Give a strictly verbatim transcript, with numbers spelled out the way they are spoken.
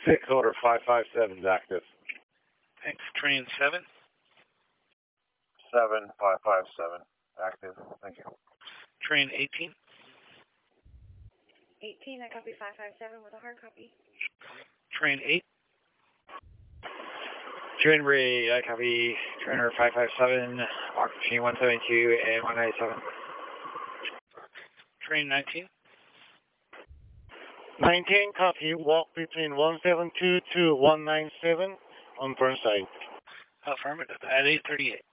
Six order five five seven is active. Thanks. Train seven. Seven five five seven active. Thank you. Train eighteen. eighteen, I copy five five seven with a hard copy. Train eight. Train Ray, I copy. Trainer five five seven, occupancy one seventy-two and one ninety-seven. Train nineteen. nineteen, copy. Walk between one seven two to one nine seven on Burnside. Affirmative. At eight thirty-eight.